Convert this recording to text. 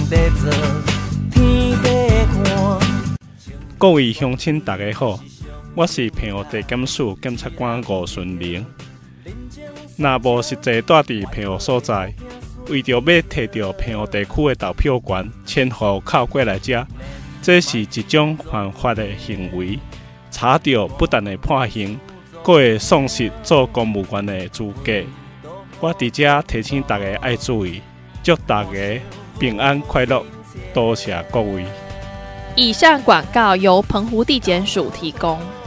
要做天地看。 各位乡亲大家好，我是平湖地检署检察官吴顺明。若无实际住伫平湖所在，为着要摕到平湖地区的投票权，迁户口过来遮，这是一种犯法的行为。查到不但会判刑，还会丧失做公务员的资格。我伫遮提醒大家爱注意，祝大家平安快乐，多谢各位。 以上广告由澎湖地检署提供。